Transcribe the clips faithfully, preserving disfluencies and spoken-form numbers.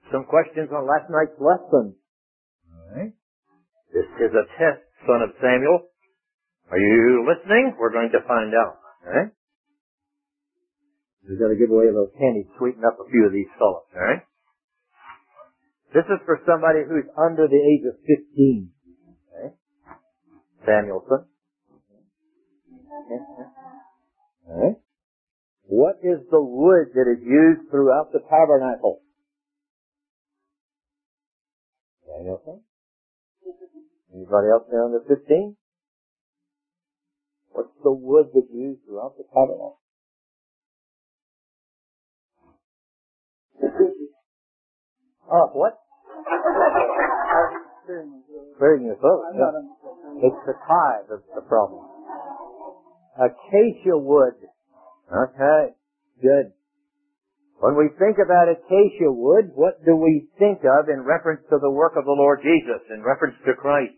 some questions on last night's lesson. All right. This is a test, son of Samuel. Are you listening? We're going to find out. All right. We've got to give away those candies, sweeten up a few of these fellows. All right. This is for somebody who's under the age of fifteen. Okay. Samuelson. All right. What is the wood that is used throughout the tabernacle? Samuelson? Anybody else there under fifteen? What's the wood that's used throughout the tabernacle? Oh, what? Clearing your throat. It's the tie that's the problem. Acacia wood. Okay, good. When we think about acacia wood, what do we think of in reference to the work of the Lord Jesus, in reference to Christ?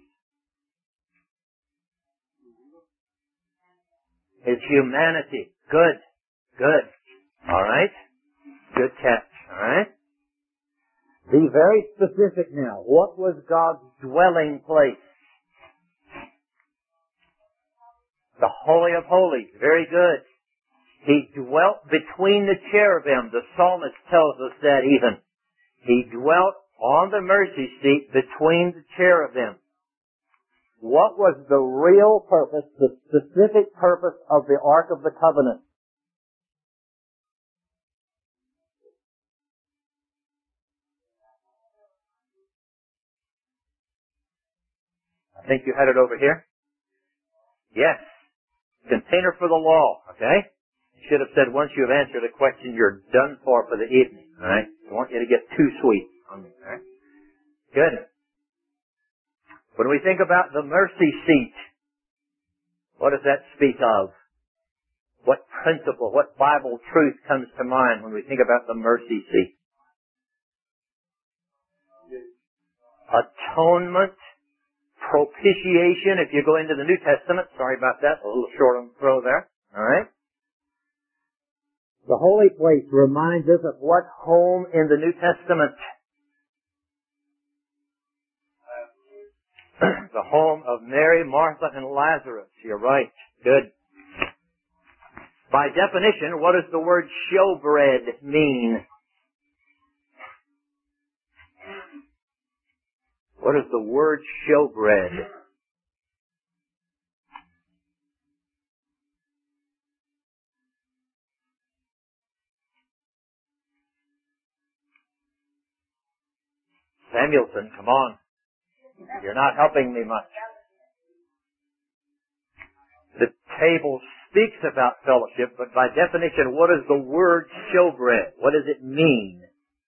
His humanity. Good. Good. All right. Good catch. All right. Be very specific now. What was God's dwelling place? The Holy of Holies. Very good. He dwelt between the cherubim. The psalmist tells us that even. He dwelt on the mercy seat between the cherubim. What was the real purpose, the specific purpose of the Ark of the Covenant? I think you had it over here. Yes. Container for the law. Okay? You should have said once you have answered a question, you're done for for the evening. All right? I want you to get too sweet on me. All right? Good. When we think about the mercy seat, what does that speak of? What principle, what Bible truth comes to mind when we think about the mercy seat? Atonement, propitiation. If you go into the New Testament, sorry about that, a little short on the throw there. All right? The holy place reminds us of what home in the New Testament? The home of Mary, Martha, and Lazarus. You're right. Good. By definition, what does the word showbread mean? What is the word showbread? Samuelson, come on. You're not helping me much. The table speaks about fellowship, but by definition, what is the word showbread? What does it mean?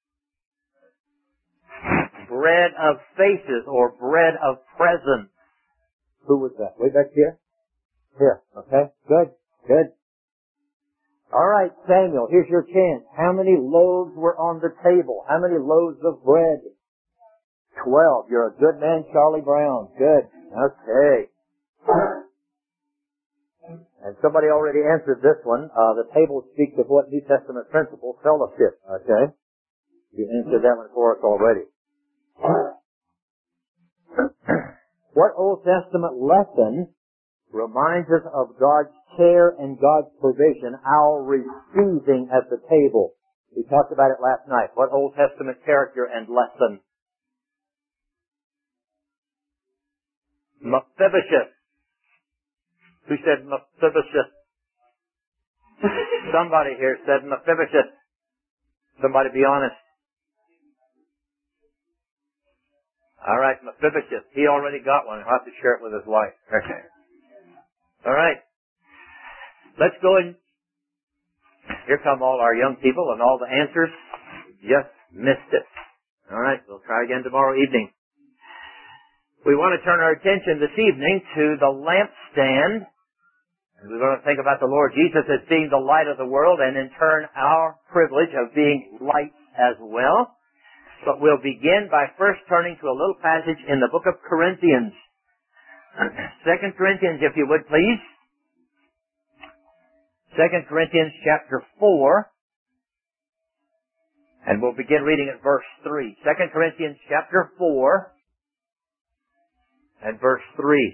Bread of faces or bread of presence. Who was that? Way back here? Here. Okay. Good. Good. All right, Samuel, here's your chance. How many loaves were on the table? How many loaves of bread? Twelve. You're a good man, Charlie Brown. Good. Okay. And somebody already answered this one. Uh, the table speaks of what New Testament principle? Fellowship. Okay. You answered that one for us already. What Old Testament lesson reminds us of God's care and God's provision, our receiving at the table? We talked about it last night. What Old Testament character and lesson? Mephibosheth. Who said Mephibosheth? Somebody here said Mephibosheth. Somebody be honest. All right, Mephibosheth. He already got one. He'll have to share it with his wife. Okay. All right. Let's go and here come all our young people and all the answers. Just missed it. All right. We'll try again tomorrow evening. We want to turn our attention this evening to the lampstand. And we're going to think about the Lord Jesus as being the light of the world and in turn our privilege of being light as well. But we'll begin by first turning to a little passage in the book of Corinthians. Second Corinthians, if you would please. Second Corinthians chapter four. And we'll begin reading at verse three. Second Corinthians chapter four and verse three.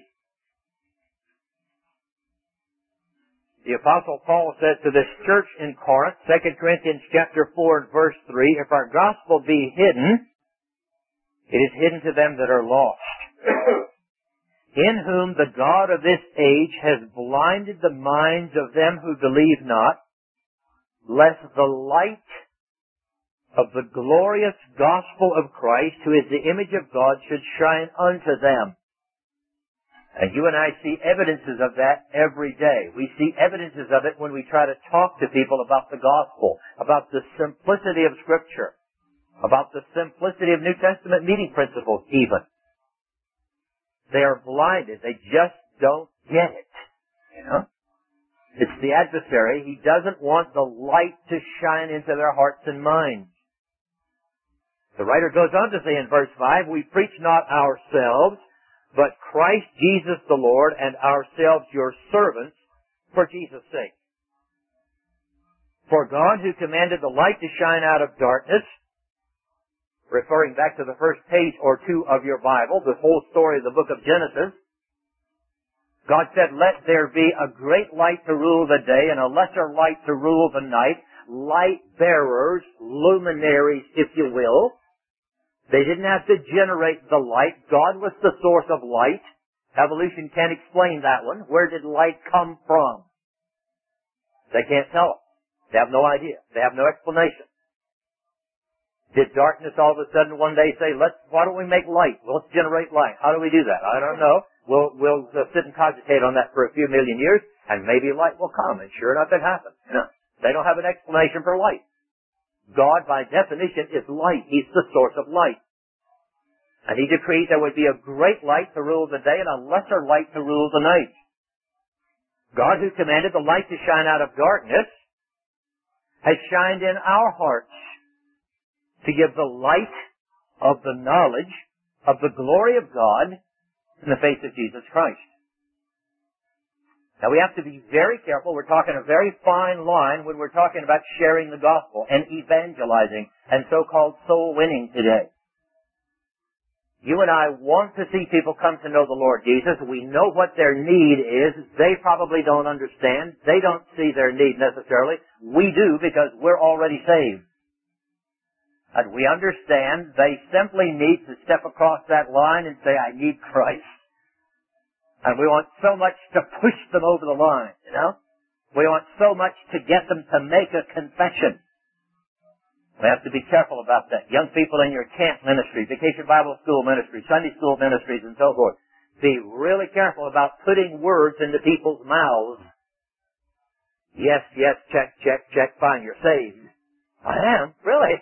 The Apostle Paul says to this church in Corinth, Second Corinthians chapter four and verse three, if our gospel be hidden, it is hidden to them that are lost, in whom the God of this age has blinded the minds of them who believe not, lest the light of the glorious gospel of Christ, who is the image of God, should shine unto them. And you and I see evidences of that every day. We see evidences of it when we try to talk to people about the gospel, about the simplicity of Scripture, about the simplicity of New Testament meeting principles even. They are blinded. They just don't get it. You know? It's the adversary. He doesn't want the light to shine into their hearts and minds. The writer goes on to say in verse five, we preach not ourselves, but Christ Jesus the Lord, and ourselves your servants, for Jesus' sake. For God, who commanded the light to shine out of darkness, referring back to the first page or two of your Bible, the whole story of the book of Genesis, God said, let there be a great light to rule the day and a lesser light to rule the night, light bearers, luminaries, if you will. They didn't have to generate the light. God was the source of light. Evolution can't explain that one. Where did light come from? They can't tell us. They have no idea. They have no explanation. Did darkness all of a sudden one day say, let's, why don't we make light? Well, let's generate light. How do we do that? I don't know. We'll, we'll uh, sit and cogitate on that for a few million years, and maybe light will come. And sure enough, it happened. No, they don't have an explanation for light. God, by definition, is light. He's the source of light. And He decreed there would be a great light to rule the day and a lesser light to rule the night. God, who commanded the light to shine out of darkness, has shined in our hearts to give the light of the knowledge of the glory of God in the face of Jesus Christ. Now we have to be very careful. We're talking a very fine line when we're talking about sharing the gospel and evangelizing and so-called soul winning today. You and I want to see people come to know the Lord Jesus. We know what their need is. They probably don't understand. They don't see their need necessarily. We do because we're already saved. And we understand they simply need to step across that line and say, I need Christ. And we want so much to push them over the line, you know? We want so much to get them to make a confession. We have to be careful about that. Young people in your camp ministry, vacation Bible school ministry, Sunday school ministries, and so forth. Be really careful about putting words into people's mouths. Yes, yes, check, check, check, fine, you're saved. I am, really.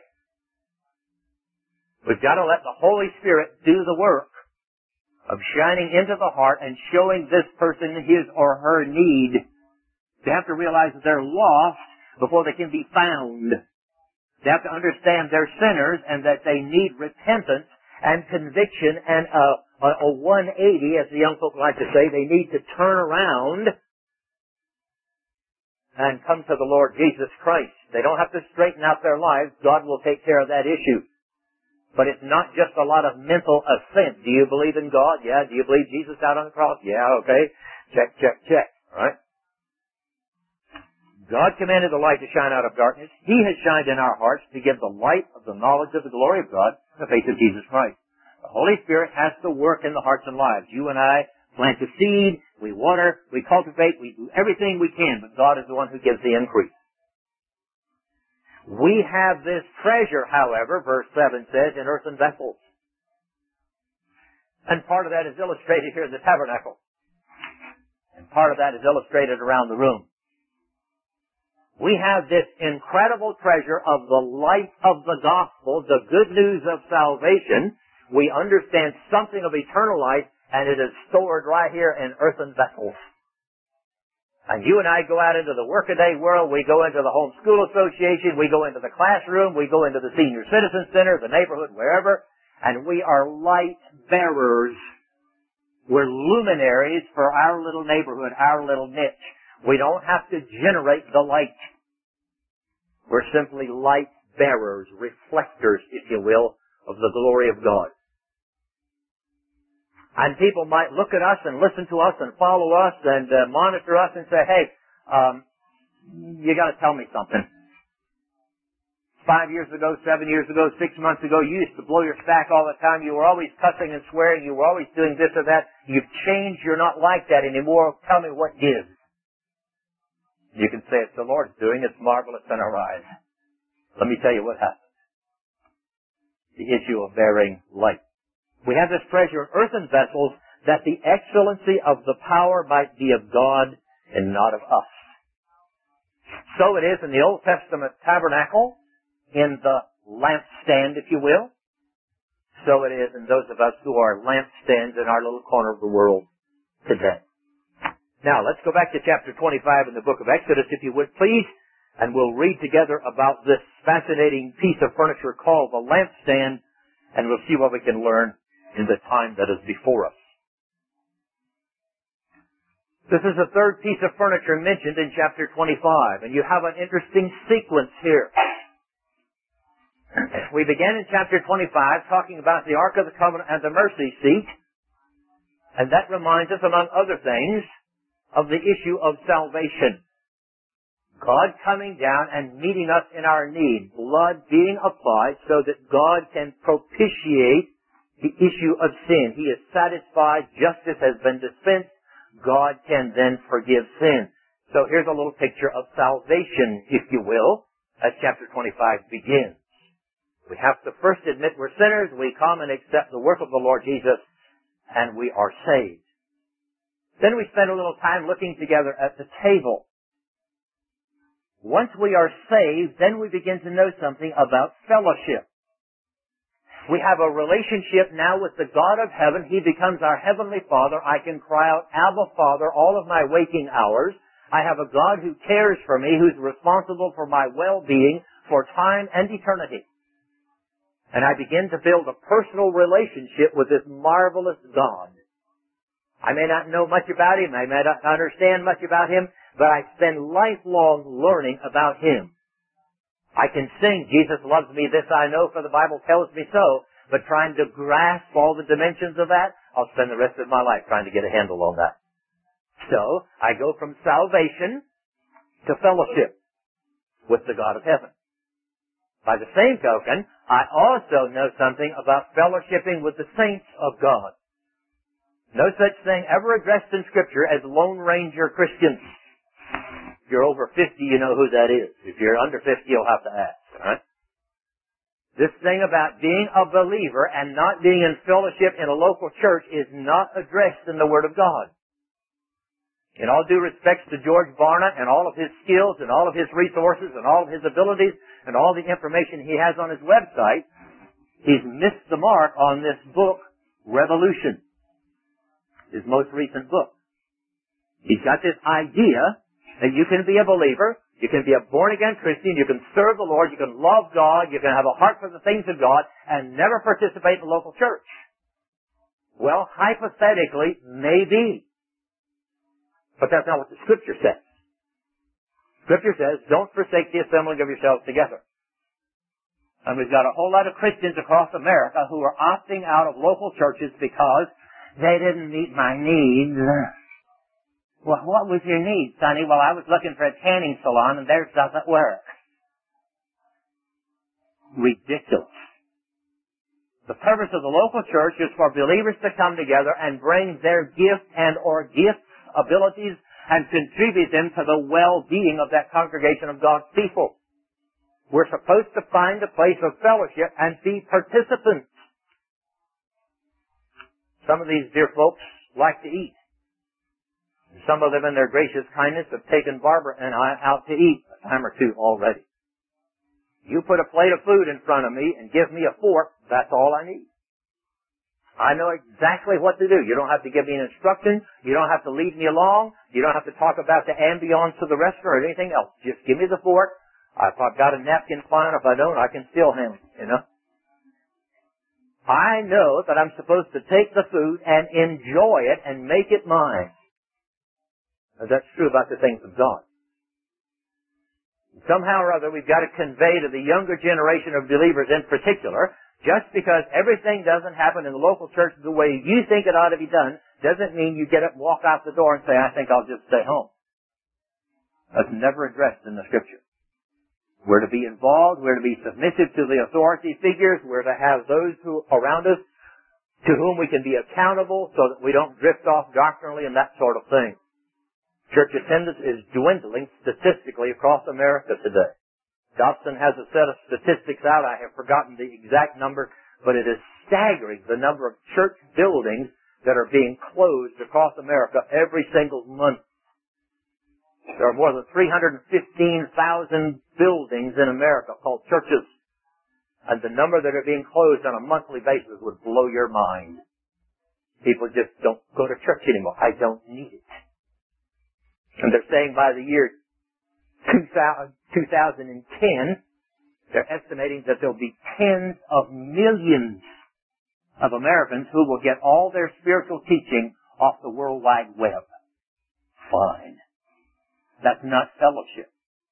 We've got to let the Holy Spirit do the work of shining into the heart and showing this person his or her need. They have to realize that they're lost before they can be found. They have to understand they're sinners and that they need repentance and conviction and a, a, a one eighty, as the young folk like to say. They need to turn around and come to the Lord Jesus Christ. They don't have to straighten out their lives. God will take care of that issue. But it's not just a lot of mental assent. Do you believe in God? Yeah. Do you believe Jesus died on the cross? Yeah, okay. Check, check, check. All right? God commanded the light to shine out of darkness. He has shined in our hearts to give the light of the knowledge of the glory of God in the face of Jesus Christ. The Holy Spirit has to work in the hearts and lives. You and I plant the seed, we water, we cultivate, we do everything we can, but God is the one who gives the increase. We have this treasure, however, verse seven says, in earthen vessels. And part of that is illustrated here in the tabernacle. And part of that is illustrated around the room. We have this incredible treasure of the light of the gospel, the good news of salvation. We understand something of eternal life, and it is stored right here in earthen vessels. And you and I go out into the workaday world, we go into the home school association, we go into the classroom, we go into the senior citizen center, the neighborhood, wherever, and we are light bearers. We're luminaries for our little neighborhood, our little niche. We don't have to generate the light. We're simply light bearers, reflectors, if you will, of the glory of God. And people might look at us and listen to us and follow us and uh, monitor us and say, hey, um, you got to tell me something. Five years ago, seven years ago, six months ago, you used to blow your stack all the time. You were always cussing and swearing. You were always doing this or that. You've changed. You're not like that anymore. Tell me what gives. You can say it's the Lord's doing. It's marvelous in our eyes. Let me tell you what happened. The issue of bearing light. We have this treasure in earthen vessels that the excellency of the power might be of God and not of us. So it is in the Old Testament tabernacle, in the lampstand, if you will. So it is in those of us who are lampstands in our little corner of the world today. Now, let's go back to chapter twenty-five in the book of Exodus, if you would, please, and we'll read together about this fascinating piece of furniture called the lampstand, and we'll see what we can learn in the time that is before us. This is the third piece of furniture mentioned in chapter twenty-five, and you have an interesting sequence here. We began in chapter twenty-five talking about the Ark of the Covenant and the mercy seat, and that reminds us, among other things, of the issue of salvation. God coming down and meeting us in our need, blood being applied so that God can propitiate the issue of sin. He is satisfied, justice has been dispensed, God can then forgive sin. So here's a little picture of salvation, if you will, as chapter twenty-five begins. We have to first admit we're sinners, we come and accept the work of the Lord Jesus, and we are saved. Then we spend a little time looking together at the table. Once we are saved, then we begin to know something about fellowship. We have a relationship now with the God of heaven. He becomes our heavenly Father. I can cry out, Abba, Father, all of my waking hours. I have a God who cares for me, who's responsible for my well-being for time and eternity. And I begin to build a personal relationship with this marvelous God. I may not know much about Him. I may not understand much about Him, but I spend lifelong learning about Him. I can sing, Jesus loves me, this I know, for the Bible tells me so, but trying to grasp all the dimensions of that, I'll spend the rest of my life trying to get a handle on that. So, I go from salvation to fellowship with the God of heaven. By the same token, I also know something about fellowshipping with the saints of God. No such thing ever addressed in Scripture as Lone Ranger Christians. If you're over fifty, you know who that is. If you're under fifty, you'll have to ask. All right? This thing about being a believer and not being in fellowship in a local church is not addressed in the Word of God. In all due respects to George Barna and all of his skills and all of his resources and all of his abilities and all the information he has on his website, he's missed the mark on this book, Revolution, his most recent book. He's got this idea that you can be a believer, you can be a born-again Christian, you can serve the Lord, you can love God, you can have a heart for the things of God, and never participate in the local church. Well, hypothetically, maybe. But that's not what the Scripture says. Scripture says, don't forsake the assembling of yourselves together. And we've got a whole lot of Christians across America who are opting out of local churches because they didn't meet my needs. Well, what was your need, Sonny? Well, I was looking for a tanning salon and theirs doesn't work. Ridiculous. The purpose of the local church is for believers to come together and bring their gift and or gifts, abilities, and contribute them to the well-being of that congregation of God's people. We're supposed to find a place of fellowship and be participants. Some of these dear folks like to eat. Some of them in their gracious kindness have taken Barbara and I out to eat a time or two already. You put a plate of food in front of me and give me a fork, that's all I need. I know exactly what to do. You don't have to give me an instruction. You don't have to lead me along. You don't have to talk about the ambience of the restaurant or anything else. Just give me the fork. If I've got a napkin, fine. If I don't, I can still handle it, you know. I know that I'm supposed to take the food and enjoy it and make it mine. That's true about the things of God. Somehow or other, we've got to convey to the younger generation of believers in particular, just because everything doesn't happen in the local church the way you think it ought to be done, doesn't mean you get up and walk out the door and say, I think I'll just stay home. That's never addressed in the Scripture. We're to be involved, we're to be submissive to the authority figures, we're to have those who around us to whom we can be accountable so that we don't drift off doctrinally and that sort of thing. Church attendance is dwindling statistically across America today. Dobson has a set of statistics out. I have forgotten the exact number, but it is staggering the number of church buildings that are being closed across America every single month. There are more than three hundred fifteen thousand buildings in America called churches. And the number that are being closed on a monthly basis would blow your mind. People just don't go to church anymore. I don't need it. And they're saying by the year two thousand ten, they're estimating that there'll be tens of millions of Americans who will get all their spiritual teaching off the World Wide Web. Fine. That's not fellowship.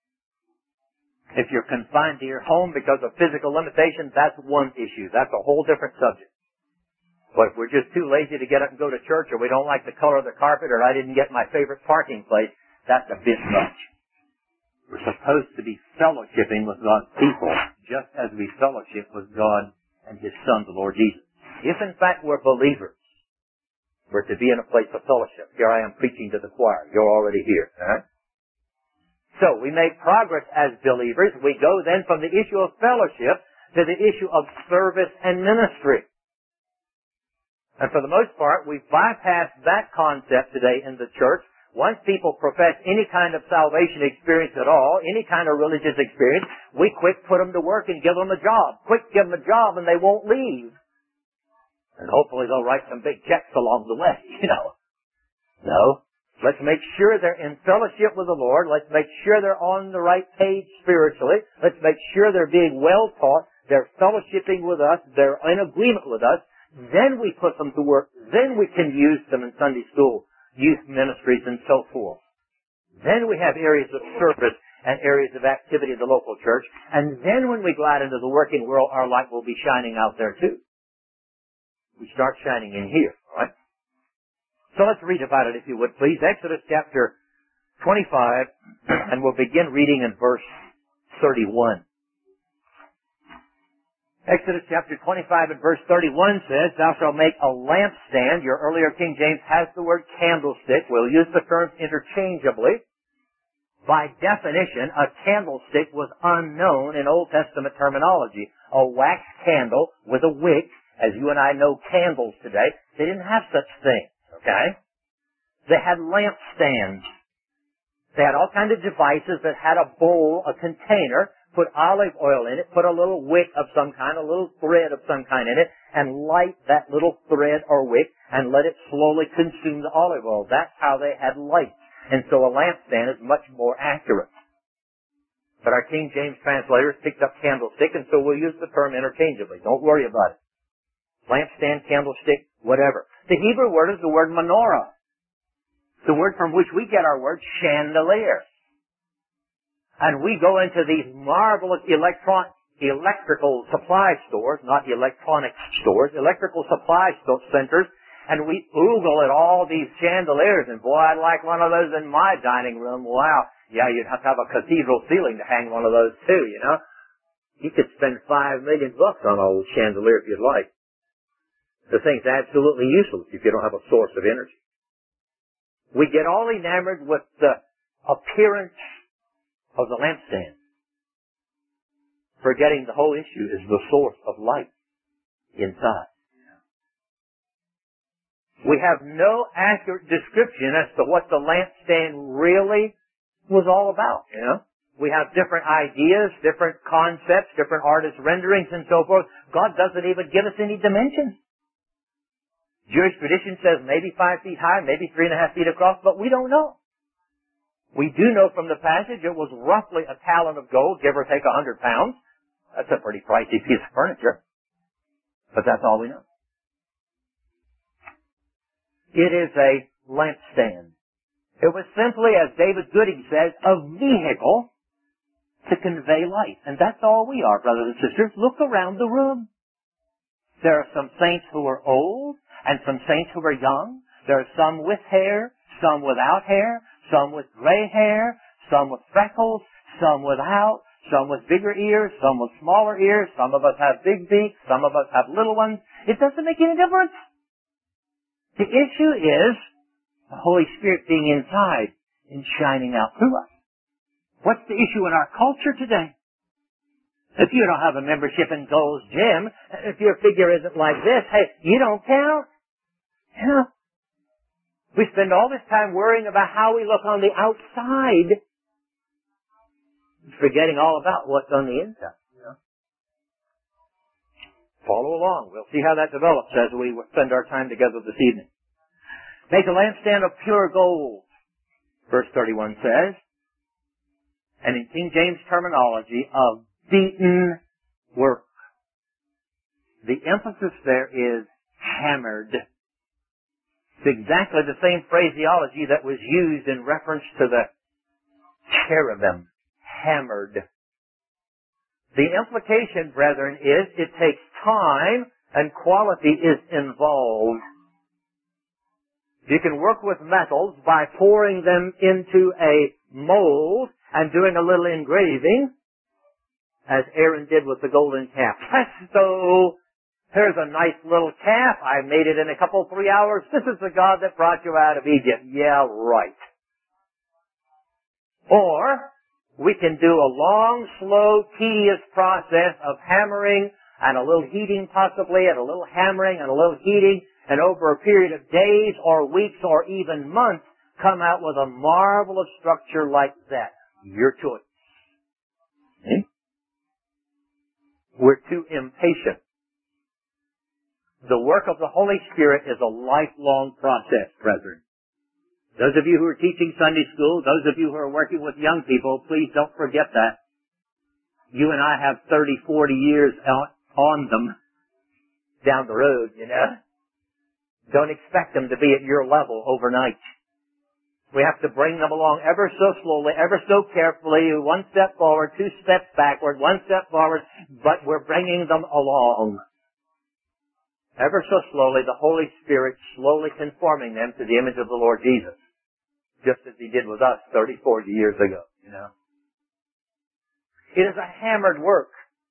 If you're confined to your home because of physical limitations, that's one issue. That's a whole different subject. But if we're just too lazy to get up and go to church, or we don't like the color of the carpet, or I didn't get my favorite parking place, that's a bit much. We're supposed to be fellowshipping with God's people, just as we fellowship with God and His Son, the Lord Jesus. If in fact we're believers, we're to be in a place of fellowship. Here I am preaching to the choir. You're already here. All right? So we make progress as believers. We go then from the issue of fellowship to the issue of service and ministry. And for the most part, we've bypassed that concept today in the church. Once people profess any kind of salvation experience at all, any kind of religious experience, we quick put them to work and give them a job. Quick give them a job and they won't leave. And hopefully they'll write some big checks along the way, you know. No. Let's make sure they're in fellowship with the Lord. Let's make sure they're on the right page spiritually. Let's make sure they're being well taught. They're fellowshipping with us. They're in agreement with us. Then we put them to work. Then we can use them in Sunday school, youth ministries, and so forth. Then we have areas of service and areas of activity in the local church. And then when we go out into the working world, our light will be shining out there too. We start shining in here, all right? So let's read about it, if you would, please. Exodus chapter twenty-five, and we'll begin reading in verse thirty-one. Exodus chapter twenty-five and verse thirty-one says, Thou shalt make a lampstand. Your earlier King James has the word candlestick. We'll use the terms interchangeably. By definition, a candlestick was unknown in Old Testament terminology. A wax candle with a wick, as you and I know candles today, they didn't have such things. Okay? They had lampstands. They had all kinds of devices that had a bowl, a container, put olive oil in it, put a little wick of some kind, a little thread of some kind in it, and light that little thread or wick and let it slowly consume the olive oil. That's how they had light. And so a lampstand is much more accurate. But our King James translators picked up candlestick, and so we'll use the term interchangeably. Don't worry about it. Lampstand, candlestick, whatever. The Hebrew word is the word menorah. The word from which we get our word chandelier. And we go into these marvelous electron, electrical supply stores, not electronic stores, electrical supply centers, and we oogle at all these chandeliers, and boy, I'd like one of those in my dining room. Wow. Yeah, you'd have to have a cathedral ceiling to hang one of those too, you know. You could spend five million bucks on a old chandelier if you'd like. The thing's absolutely useless if you don't have a source of energy. We get all enamored with the appearance of the lampstand, forgetting the whole issue is the source of light inside. We have no accurate description as to what the lampstand really was all about, you know. We have different ideas, different concepts, different artist renderings and so forth. God doesn't even give us any dimensions. Jewish tradition says maybe five feet high, maybe three and a half feet across, but we don't know. We do know from the passage it was roughly a talent of gold, give or take a hundred pounds. That's a pretty pricey piece of furniture. But that's all we know. It is a lampstand. It was simply, as David Gooding says, a vehicle to convey light. And that's all we are, brothers and sisters. Look around the room. There are some saints who are old and some saints who are young. There are some with hair, some without hair, some with gray hair, some with freckles, some without, some with bigger ears, some with smaller ears. Some of us have big beaks, some of us have little ones. It doesn't make any difference. The issue is the Holy Spirit being inside and shining out through us. What's the issue in our culture today? If you don't have a membership in Gold's Gym, if your figure isn't like this, hey, you don't count. You know? We spend all this time worrying about how we look on the outside, forgetting all about what's on the inside. Yeah. Follow along. We'll see how that develops as we spend our time together this evening. Make a lampstand of pure gold, verse thirty-one says, and in King James terminology, of beaten work. The emphasis there is hammered. It's exactly the same phraseology that was used in reference to the cherubim, hammered. The implication, brethren, is it takes time and quality is involved. You can work with metals by pouring them into a mold and doing a little engraving, as Aaron did with the golden calf. Presto! Here's a nice little calf. I made it in a couple, three hours. This is the God that brought you out of Egypt. Yeah, right. Or, we can do a long, slow, tedious process of hammering and a little heating possibly, and a little hammering and a little heating, and over a period of days or weeks or even months, come out with a marvelous structure like that. Your choice. Hmm? We're too impatient. The work of the Holy Spirit is a lifelong process, brethren. Those of you who are teaching Sunday school, those of you who are working with young people, please don't forget that. You and I have thirty, forty years on them down the road, you know. Don't expect them to be at your level overnight. We have to bring them along ever so slowly, ever so carefully, one step forward, two steps backward, one step forward, but we're bringing them along. Ever so slowly, the Holy Spirit slowly conforming them to the image of the Lord Jesus, just as He did with us thirty, forty years ago, you know. It is a hammered work.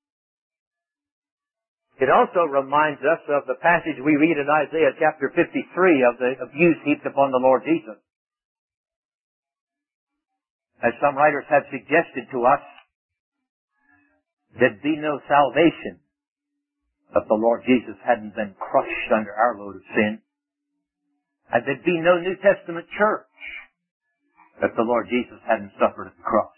It also reminds us of the passage we read in Isaiah chapter fifty-three of the abuse heaped upon the Lord Jesus. As some writers have suggested to us, there'd be no salvation if the Lord Jesus hadn't been crushed under our load of sin. And there'd be no New Testament church if the Lord Jesus hadn't suffered at the cross.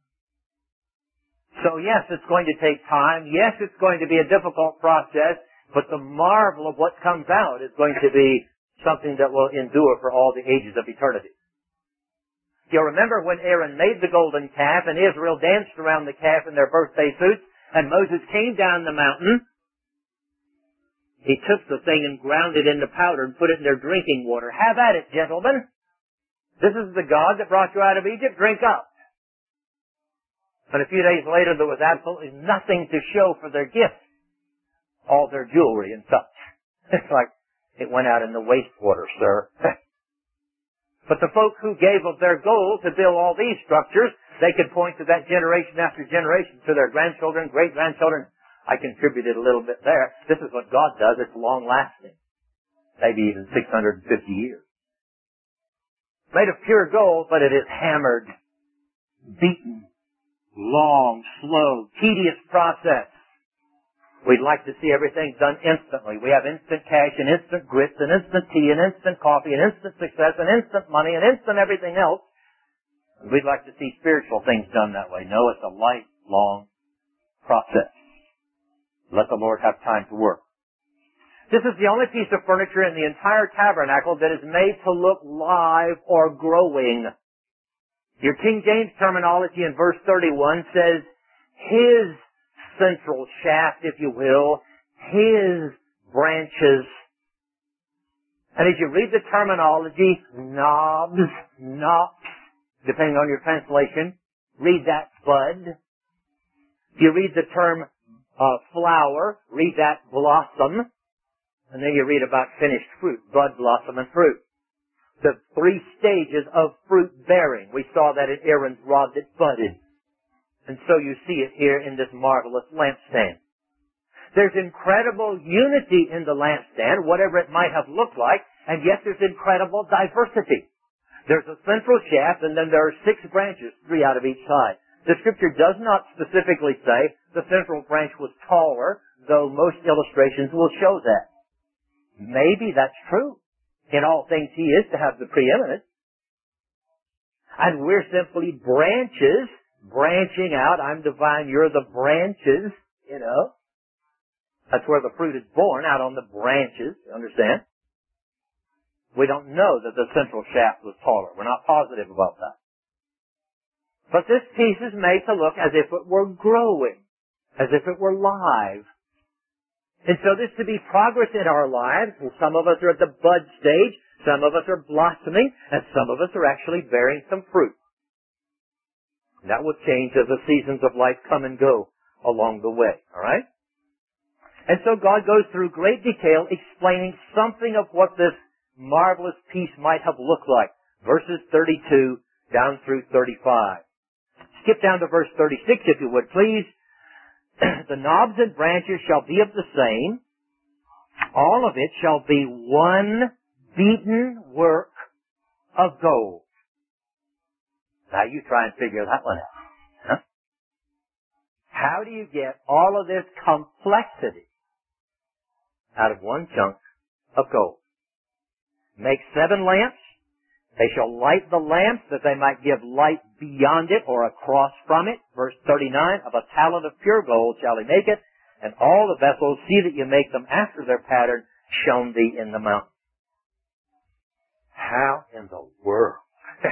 So yes, it's going to take time. Yes, it's going to be a difficult process, but the marvel of what comes out is going to be something that will endure for all the ages of eternity. You remember when Aaron made the golden calf and Israel danced around the calf in their birthday suits, and Moses came down the mountain. He took the thing and ground it into powder and put it in their drinking water. Have at it, gentlemen. This is the God that brought you out of Egypt. Drink up. But a few days later, there was absolutely nothing to show for their gift. All their jewelry and such. It's like, it went out in the wastewater, sir. But the folk who gave of their gold to build all these structures, they could point to that generation after generation, to their grandchildren, great-grandchildren. I contributed a little bit there. This is what God does. It's long-lasting. Maybe even six hundred fifty years. Made of pure gold, but it is hammered, beaten, long, slow, tedious process. We'd like to see everything done instantly. We have instant cash and instant grits and instant tea and instant coffee and instant success and instant money and instant everything else. We'd like to see spiritual things done that way. No, it's a lifelong process. Let the Lord have time to work. This is the only piece of furniture in the entire tabernacle that is made to look live or growing. Your King James terminology in verse thirty-one says, His central shaft, if you will, His branches. And as you read the terminology, knobs, knops, depending on your translation, read that bud, If you read the term uh, flower, read that blossom, and then you read about finished fruit, bud, blossom, and fruit. The three stages of fruit bearing. We saw that in Aaron's rod that budded. And so you see it here in this marvelous lampstand. There's incredible unity in the lampstand, whatever it might have looked like, and yet there's incredible diversity. There's a central shaft, and then there are six branches, three out of each side. The Scripture does not specifically say the central branch was taller, though most illustrations will show that. Maybe that's true. In all things, He is to have the preeminence. And we're simply branches, branching out. I'm the vine, you're the branches, you know. That's where the fruit is born, out on the branches, understand? We don't know that the central shaft was taller. We're not positive about that. But this piece is made to look as if it were growing, as if it were live. And so this to be progress in our lives, and some of us are at the bud stage, some of us are blossoming, and some of us are actually bearing some fruit. And that will change as the seasons of life come and go along the way, alright? And so God goes through great detail explaining something of what this marvelous piece might have looked like. Verses thirty-two down through thirty-five. Skip down to verse thirty-six if you would, please. The knobs and branches shall be of the same. All of it shall be one beaten work of gold. Now you try and figure that one out. Huh? How do you get all of this complexity out of one chunk of gold? Make seven lamps. They shall light the lamps that they might give light beyond it or across from it. Verse thirty-nine, of a talent of pure gold shall he make it, and all the vessels, see that you make them after their pattern, shown thee in the mountain. How in the world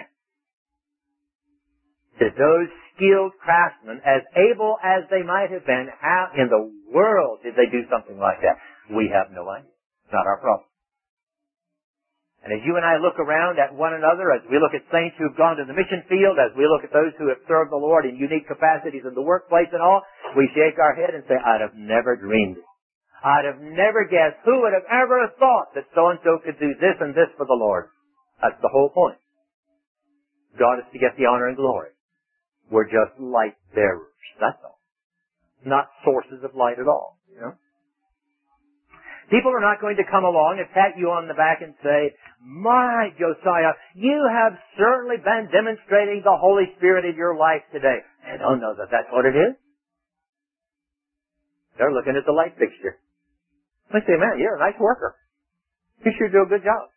did those skilled craftsmen, as able as they might have been, how in the world did they do something like that? We have no idea. It's not our problem. And as you and I look around at one another, as we look at saints who have gone to the mission field, as we look at those who have served the Lord in unique capacities in the workplace and all, we shake our head and say, I'd have never dreamed it. I'd have never guessed. Who would have ever thought that so-and-so could do this and this for the Lord? That's the whole point. God is to get the honor and glory. We're just light bearers. That's all. Not sources of light at all. You know? People are not going to come along and pat you on the back and say, my Josiah, you have certainly been demonstrating the Holy Spirit in your life today. They don't know that that's what it is. They're looking at the light fixture. They say, man, you're a nice worker. You sure do a good job.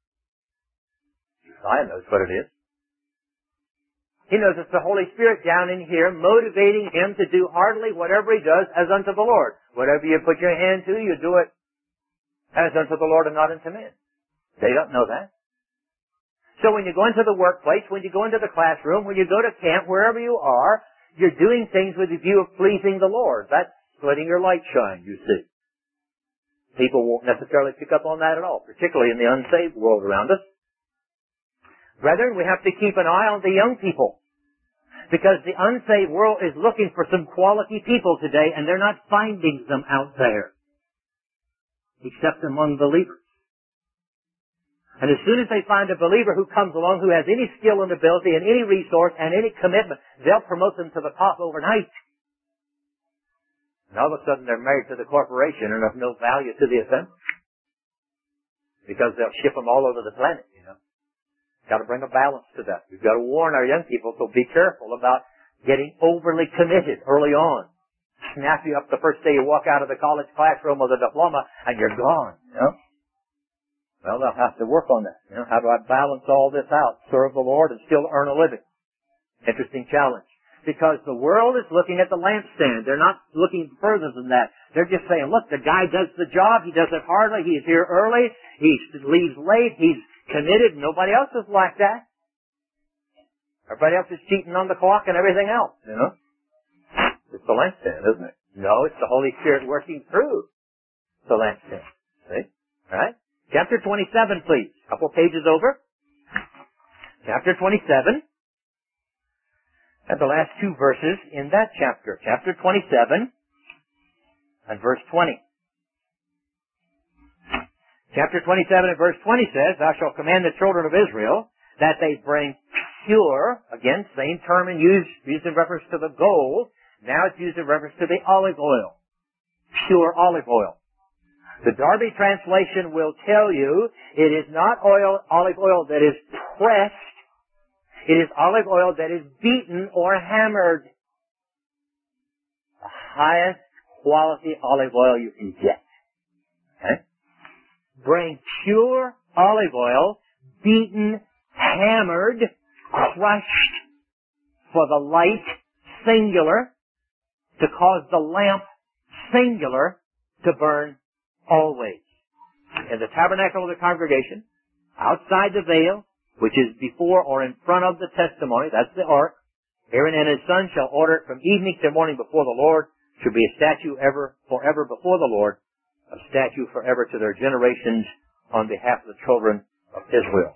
Josiah knows what it is. He knows it's the Holy Spirit down in here motivating him to do heartily whatever he does as unto the Lord. Whatever you put your hand to, you do it as unto the Lord and not unto men. They don't know that. So when you go into the workplace, when you go into the classroom, when you go to camp, wherever you are, you're doing things with the view of pleasing the Lord. That's letting your light shine, you see. People won't necessarily pick up on that at all, particularly in the unsaved world around us. Brethren, we have to keep an eye on the young people, because the unsaved world is looking for some quality people today, and they're not finding them out there, except among believers. And as soon as they find a believer who comes along who has any skill and ability and any resource and any commitment, they'll promote them to the top overnight. And all of a sudden they're married to the corporation and of no value to the assembly, because they'll ship them all over the planet, you know. Got to bring a balance to that. We've got to warn our young people, so be careful about getting overly committed early on. Snap you up the first day you walk out of the college classroom with a diploma and you're gone, you know. Well, they'll have to work on that. You know, how do I balance all this out, serve the Lord and still earn a living? Interesting challenge. Because the world is looking at the lampstand. They're not looking further than that. They're just saying, look, the guy does the job. He does it hardly. He's here early. He leaves late. He's committed. Nobody else is like that. Everybody else is cheating on the clock and everything else, you know. It's the lampstand, isn't it? No, it's the Holy Spirit working through the lampstand. See? All right? Chapter twenty-seven, please. A couple pages over. Chapter twenty-seven. And the last two verses in that chapter, chapter twenty-seven and verse twenty. Chapter twenty-seven and verse twenty says, Thou shalt command the children of Israel that they bring pure, again, same term in use, used in reference to the gold. Now it's used in reference to the olive oil. Pure olive oil. The Darby translation will tell you it is not oil, olive oil that is pressed. It is olive oil that is beaten or hammered. The highest quality olive oil you can get. Okay? Bring pure olive oil, beaten, hammered, crushed for the light, singular, to cause the lamp, singular, to burn always. In the tabernacle of the congregation, outside the veil, which is before or in front of the testimony, that's the ark, Aaron and his son shall order it from evening to morning before the Lord, should be a statue ever, forever before the Lord, a statue forever to their generations on behalf of the children of Israel.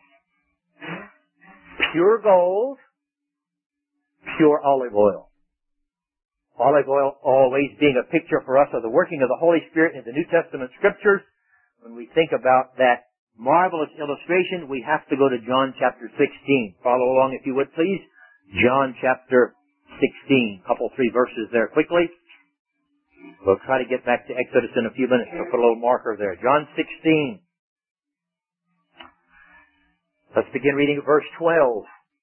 Pure gold, pure olive oil. Olive oil always being a picture for us of the working of the Holy Spirit in the New Testament Scriptures. When we think about that marvelous illustration, we have to go to John chapter sixteen. Follow along if you would, please. John chapter sixteen. Couple, three verses there quickly. We'll try to get back to Exodus in a few minutes. We'll put a little marker there. John sixteen. Let's begin reading at verse twelve.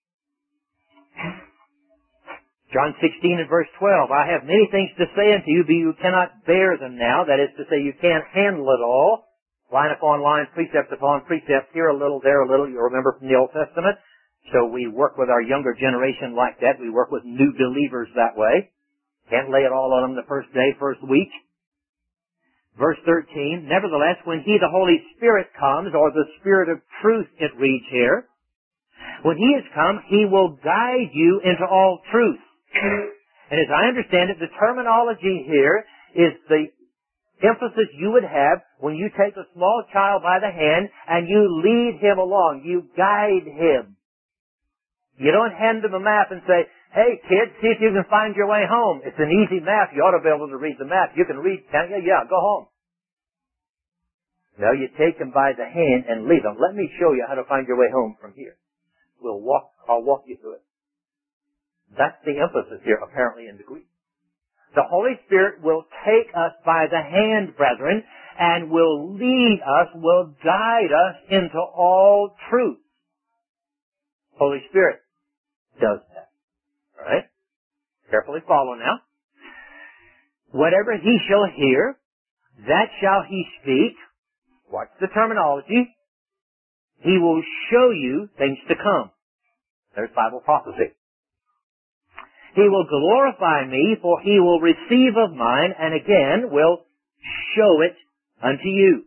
John sixteen and verse twelve. I have many things to say unto you, but you cannot bear them now. That is to say, you can't handle it all. Line upon line, precept upon precept, here a little, there a little. You remember from the Old Testament. So we work with our younger generation like that. We work with new believers that way. Can't lay it all on them the first day, first week. Verse thirteen, nevertheless, when He, the Holy Spirit, comes, or the Spirit of truth, it reads here, when He has come, He will guide you into all truth. And as I understand it, the terminology here is the emphasis you would have when you take a small child by the hand and you lead him along. You guide him. You don't hand him a map and say, hey, kid, see if you can find your way home. It's an easy map. You ought to be able to read the map. You can read, can't you? Yeah, go home. No, you take him by the hand and lead him. Let me show you how to find your way home from here. We'll walk, I'll walk you through it. That's the emphasis here, apparently, in the Greek. The Holy Spirit will take us by the hand, brethren, and will lead us, will guide us into all truth. Holy Spirit does that. All right? Carefully follow now. Whatever He shall hear, that shall He speak. Watch the terminology. He will show you things to come. There's Bible prophecy. He will glorify me, for He will receive of mine, and again will show it unto you.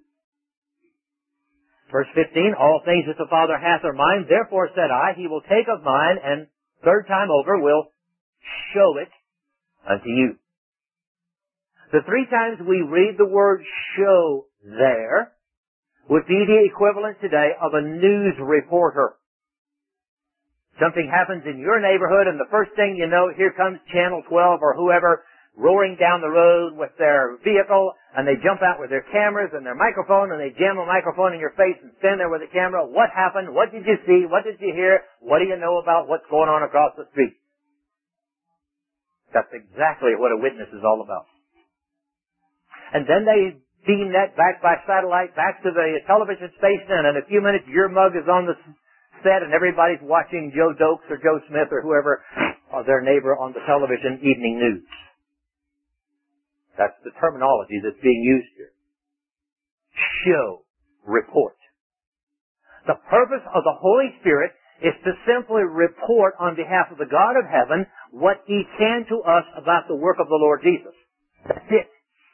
Verse fifteen, all things that the Father hath are mine, therefore said I, He will take of mine, and third time over will show it unto you. The three times we read the word show there would be the equivalent today of a news reporter. Something happens in your neighborhood, and the first thing you know, here comes Channel twelve or whoever roaring down the road with their vehicle, and they jump out with their cameras and their microphone, and they jam a microphone in your face and stand there with a camera. What happened? What did you see? What did you hear? What do you know about what's going on across the street? That's exactly what a witness is all about. And then they beam that back by satellite back to the television station, and in a few minutes your mug is on the set and everybody's watching Joe Dokes or Joe Smith or whoever, or their neighbor on the television evening news. That's the terminology that's being used here. Show, report. The purpose of the Holy Spirit is to simply report on behalf of the God of heaven what He can to us about the work of the Lord Jesus. That's it.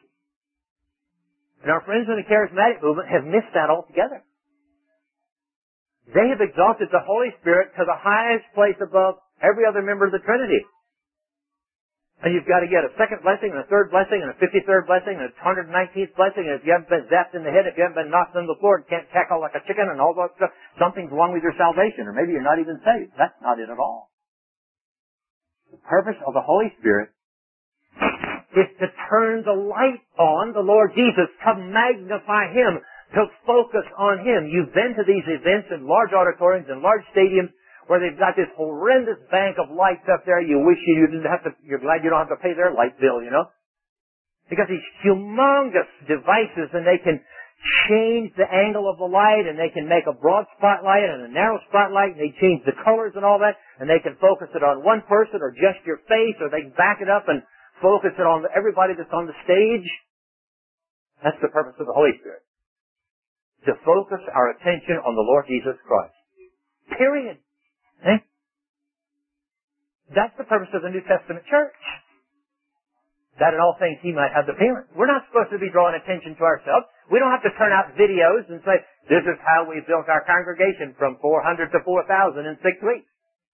And our friends in the charismatic movement have missed that altogether. They have exalted the Holy Spirit to the highest place above every other member of the Trinity. And you've got to get a second blessing, and a third blessing, and a fifty-third blessing, and a one hundred nineteenth blessing, and if you haven't been zapped in the head, if you haven't been knocked on the floor, and can't cackle like a chicken, and all that stuff, something's wrong with your salvation, or maybe you're not even saved. That's not it at all. The purpose of the Holy Spirit is to turn the light on the Lord Jesus, to magnify Him, to focus on Him. You've been to these events in large auditoriums and large stadiums where they've got this horrendous bank of lights up there. You wish you didn't have to, you're glad you don't have to pay their light bill, you know. They got these humongous devices and they can change the angle of the light and they can make a broad spotlight and a narrow spotlight and they change the colors and all that and they can focus it on one person or just your face or they can back it up and focus it on everybody that's on the stage. That's the purpose of the Holy Spirit. To focus our attention on the Lord Jesus Christ. Period. Eh? That's the purpose of the New Testament church. That in all things He might have the appearance. We're not supposed to be drawing attention to ourselves. We don't have to turn out videos and say, this is how we built our congregation from four hundred to four thousand in six weeks.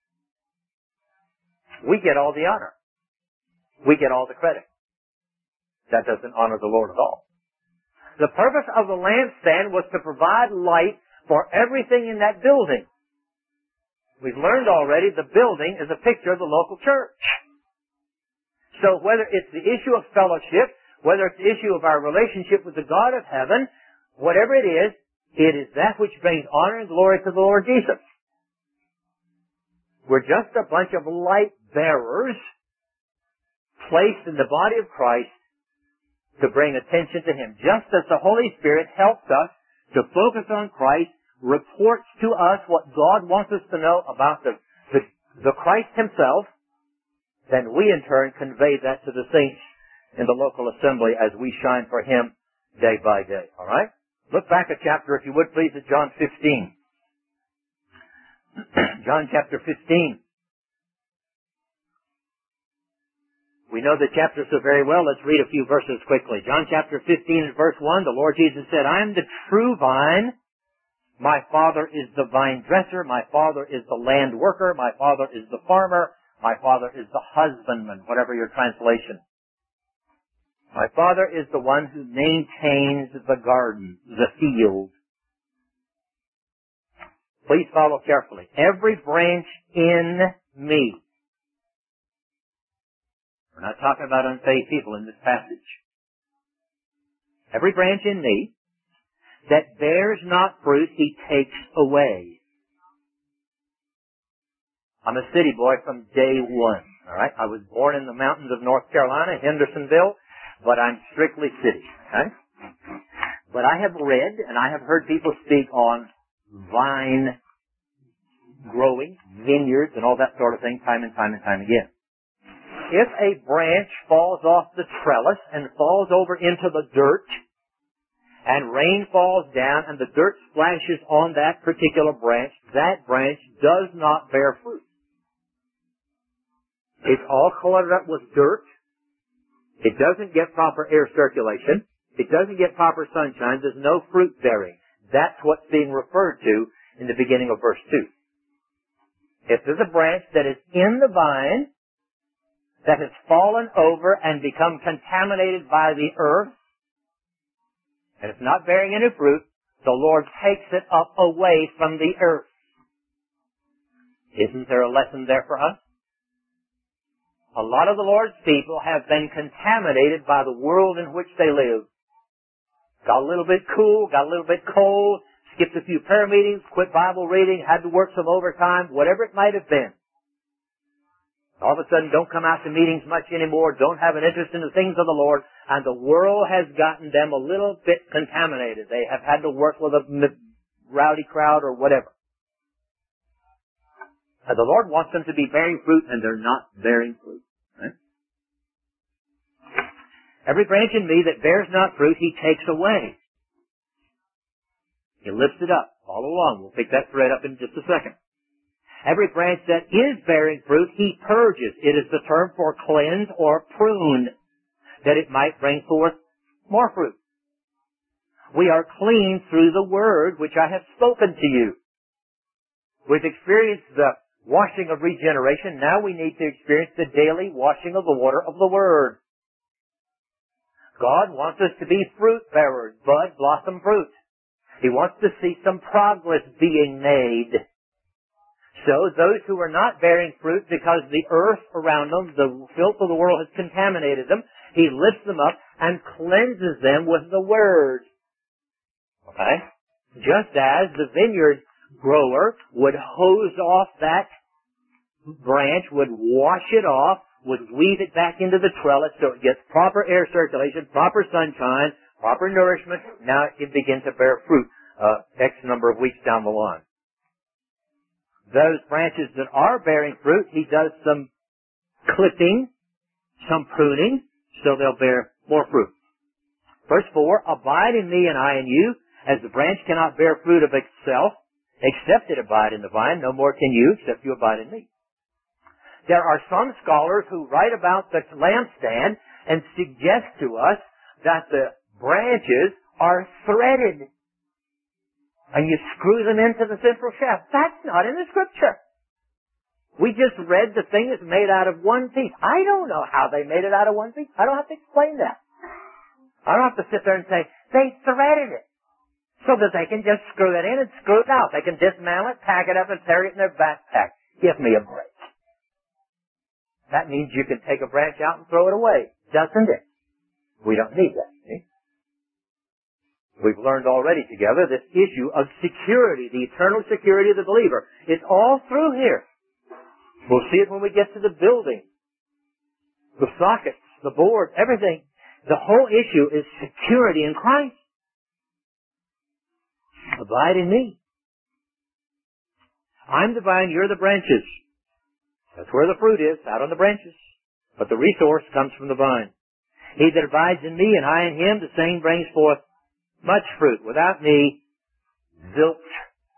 We get all the honor. We get all the credit. That doesn't honor the Lord at all. The purpose of the lampstand was to provide light for everything in that building. We've learned already the building is a picture of the local church. So whether it's the issue of fellowship, whether it's the issue of our relationship with the God of heaven, whatever it is, it is that which brings honor and glory to the Lord Jesus. We're just a bunch of light bearers placed in the body of Christ to bring attention to Him. Just as the Holy Spirit helps us to focus on Christ, reports to us what God wants us to know about the, the, the Christ Himself, then we in turn convey that to the saints in the local assembly as we shine for Him day by day. All right? Look back at chapter, if you would please, at John fifteen. John chapter fifteen. We know the chapter so very well. Let's read a few verses quickly. John chapter fifteen and verse one, the Lord Jesus said, I am the true vine. My Father is the vine dresser. My Father is the land worker. My Father is the farmer. My Father is the husbandman, whatever your translation. My Father is the one who maintains the garden, the field. Please follow carefully. Every branch in me. We're not talking about unsaved people in this passage. Every branch in me that bears not fruit, He takes away. I'm a city boy from day one. All right, I was born in the mountains of North Carolina, Hendersonville, but I'm strictly city. Okay, but I have read and I have heard people speak on vine growing, vineyards, and all that sort of thing, time and time and time again. If a branch falls off the trellis and falls over into the dirt, and rain falls down and the dirt splashes on that particular branch, that branch does not bear fruit. It's all cluttered up with dirt. It doesn't get proper air circulation. It doesn't get proper sunshine. There's no fruit bearing. That's what's being referred to in the beginning of verse two. If there's a branch that is in the vine that has fallen over and become contaminated by the earth, and it's not bearing any fruit, the Lord takes it up away from the earth. Isn't there a lesson there for us? A lot of the Lord's people have been contaminated by the world in which they live. Got a little bit cool, got a little bit cold, skipped a few prayer meetings, quit Bible reading, had to work some overtime, whatever it might have been. All of a sudden don't come out to meetings much anymore, don't have an interest in the things of the Lord, and the world has gotten them a little bit contaminated. They have had to work with a rowdy crowd or whatever. And the Lord wants them to be bearing fruit, and they're not bearing fruit. Right? Every branch in me that bears not fruit, He takes away. He lifts it up. Follow along. We'll pick that thread up in just a second. Every branch that is bearing fruit, He purges. It is the term for cleanse or prune, that it might bring forth more fruit. We are clean through the Word which I have spoken to you. We've experienced the washing of regeneration. Now we need to experience the daily washing of the water of the Word. God wants us to be fruit bearers, bud, blossom, fruit. He wants to see some progress being made. so those who are not bearing fruit because the earth around them, the filth of the world has contaminated them, He lifts them up and cleanses them with the Word. Okay? Just as the vineyard grower would hose off that branch, would wash it off, would weave it back into the trellis so it gets proper air circulation, proper sunshine, proper nourishment. Now it begins to bear fruit uh, X number of weeks down the line. Those branches that are bearing fruit, He does some clipping, some pruning, so they'll bear more fruit. Verse four, abide in me and I in you, as the branch cannot bear fruit of itself, except it abide in the vine, no more can you, except you abide in me. There are some scholars who write about the lampstand and suggest to us that the branches are threaded. And you screw them into the central shaft. That's not in the Scripture. We just read the thing is made out of one piece. I don't know how they made it out of one piece. I don't have to explain that. I don't have to sit there and say, they threaded it so that they can just screw it in and screw it out. They can dismantle it, pack it up, and carry it in their backpack. Give me a break. That means you can take a branch out and throw it away, doesn't it? We don't need that, see? We've learned already together this issue of security, the eternal security of the believer. It's all through here. We'll see it when we get to the building. The sockets, the board, everything. The whole issue is security in Christ. Abide in me. I'm the vine, you're the branches. That's where the fruit is, out on the branches. But the resource comes from the vine. He that abides in me and I in him, the same brings forth much fruit. Without me, zilch,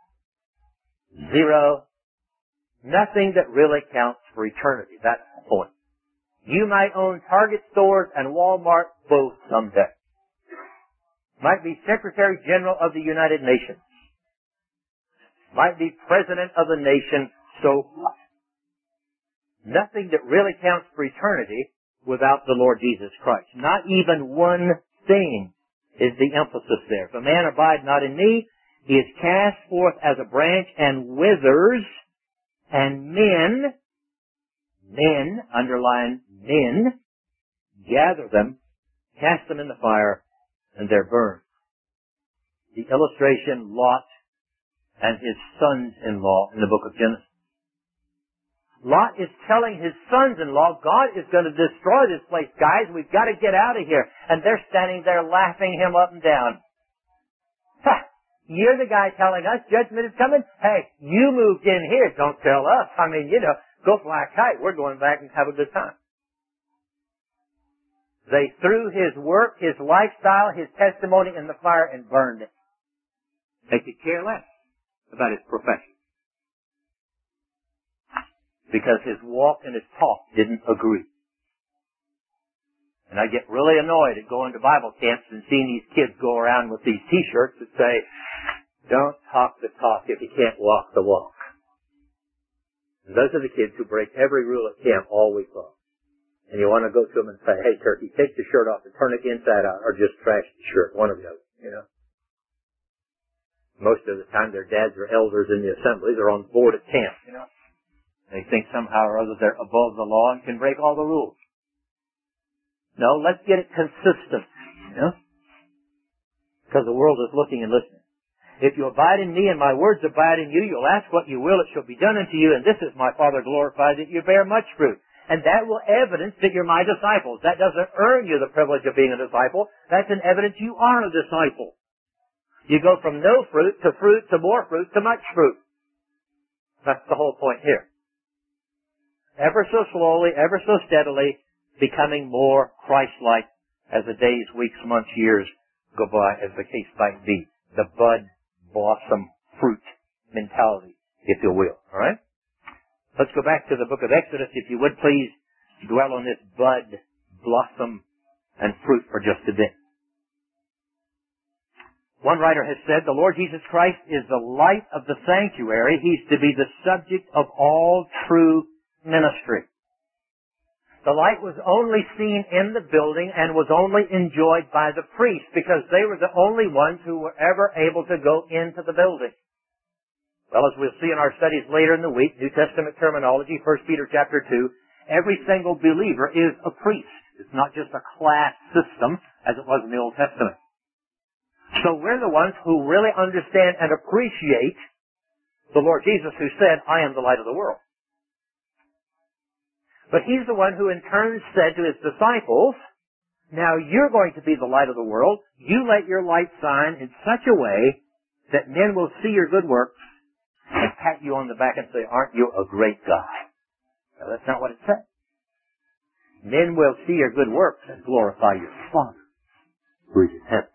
zero, nothing that really counts for eternity. That's the point. You might own Target stores and Walmart both someday. Might be Secretary General of the United Nations. Might be President of the nation. So what? Nothing that really counts for eternity without the Lord Jesus Christ. Not even one thing is the emphasis there. If a man abide not in me, he is cast forth as a branch and withers, and men, men, underline men, gather them, cast them in the fire, and they're burned. The illustration, Lot and his sons-in-law in the book of Genesis. Lot is telling his sons-in-law, God is going to destroy this place. Guys, we've got to get out of here. And they're standing there laughing him up and down. Ha! You're the guy telling us judgment is coming? Hey, you moved in here. Don't tell us. I mean, you know, go fly a kite. We're going back and have a good time. They threw his work, his lifestyle, his testimony in the fire and burned it. They could care less about his profession. Because his walk and his talk didn't agree. And I get really annoyed at going to Bible camps and seeing these kids go around with these t-shirts that say, don't talk the talk if you can't walk the walk. And those are the kids who break every rule at camp all week long. And you want to go to them and say, hey, turkey, take the shirt off and turn it inside out, or just trash the shirt, one or the other, you know. Most of the time their dads are elders in the assembly. They're on board at camp, you know. They think somehow or other they're above the law and can break all the rules. No, let's get it consistent, you know? Because the world is looking and listening. If you abide in me and my words abide in you, you'll ask what you will, it shall be done unto you, and this is my Father glorified, that you bear much fruit. And that will evidence that you're my disciples. That doesn't earn you the privilege of being a disciple. That's an evidence you are a disciple. You go from no fruit to fruit to more fruit to much fruit. That's the whole point here. Ever so slowly, ever so steadily, becoming more Christ-like as the days, weeks, months, years go by, as the case might be. The bud, blossom, fruit mentality, if you will. All right? Let's go back to the book of Exodus, if you would please dwell on this bud, blossom, and fruit for just a bit. One writer has said, the Lord Jesus Christ is the light of the sanctuary. He's to be the subject of all true ministry. The light was only seen in the building and was only enjoyed by the priests because they were the only ones who were ever able to go into the building. Well, as we'll see in our studies later in the week, New Testament terminology, First Peter chapter two, every single believer is a priest. It's not just a class system as it was in the Old Testament. So we're the ones who really understand and appreciate the Lord Jesus, who said, I am the light of the world. But He's the one who in turn said to His disciples, now you're going to be the light of the world. You let your light shine in such a way that men will see your good works and pat you on the back and say, aren't you a great guy? Now, that's not what it said. Men will see your good works and glorify your Father who is in heaven.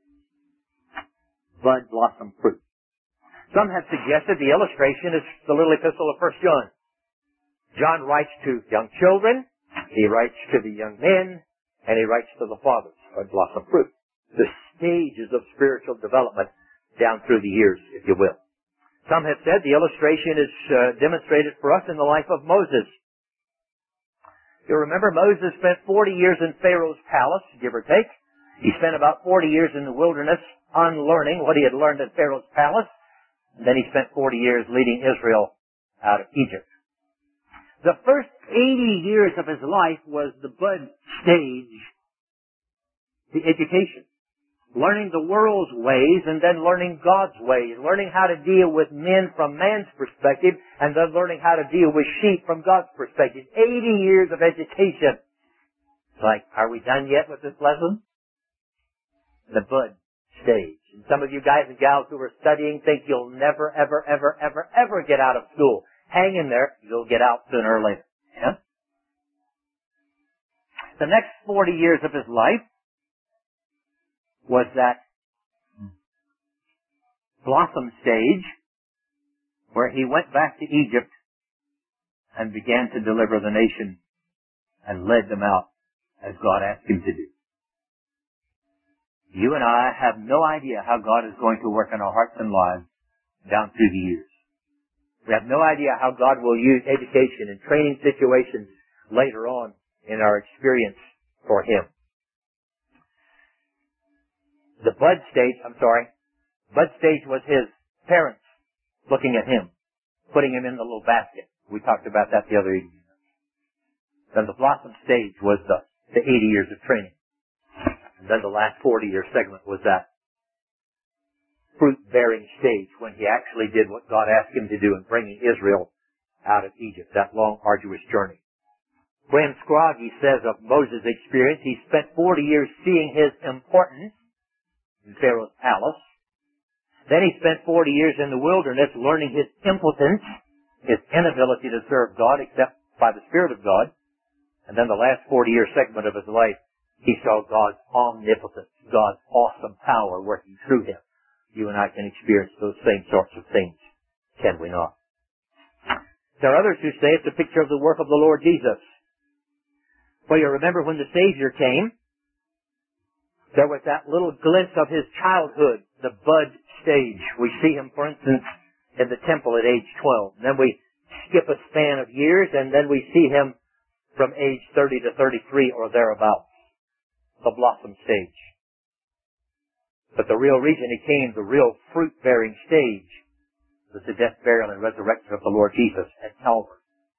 Bud, blossom, fruit. Some have suggested the illustration is the little epistle of First John. John writes to young children, he writes to the young men, and he writes to the fathers, Bud, blossom, fruit. The stages of spiritual development down through the years, if you will. Some have said the illustration is uh, demonstrated for us in the life of Moses. You remember Moses spent forty years in Pharaoh's palace, give or take. He spent about forty years in the wilderness unlearning what he had learned at Pharaoh's palace. And then he spent forty years leading Israel out of Egypt. The first eighty years of his life was the bud stage, the education. Learning the world's ways and then learning God's ways. Learning how to deal with men from man's perspective and then learning how to deal with sheep from God's perspective. eighty years of education. It's like, are we done yet with this lesson? The bud stage. And some of you guys and gals who are studying think you'll never, ever, ever, ever, ever get out of school. Hang in there. You'll get out sooner or later. Yeah? The next forty years of his life was that blossom stage where he went back to Egypt and began to deliver the nation and led them out as God asked him to do. You and I have no idea how God is going to work in our hearts and lives down through the years. We have no idea how God will use education and training situations later on in our experience for Him. The bud stage, I'm sorry, bud stage was his parents looking at him, putting him in the little basket. We talked about that the other evening. Then the blossom stage was the, the eighty years of training. And then the last forty year segment was that fruit-bearing stage when he actually did what God asked him to do in bringing Israel out of Egypt, that long, arduous journey. Graham Scroggie says of Moses' experience, he spent forty years seeing his importance in Pharaoh's palace. Then he spent forty years in the wilderness learning his impotence, his inability to serve God except by the Spirit of God. And then the last forty year segment of his life, he saw God's omnipotence, God's awesome power working through him. You and I can experience those same sorts of things, can we not? There are others who say it's a picture of the work of the Lord Jesus. Well, you remember when the Savior came, there was that little glimpse of his childhood, the bud stage. We see him, for instance, in the temple at age twelve. And then we skip a span of years, and then we see him from age thirty to thirty-three or thereabouts. The blossom stage. But the real reason he came, the real fruit-bearing stage, was the death, burial, and resurrection of the Lord Jesus at Calvary.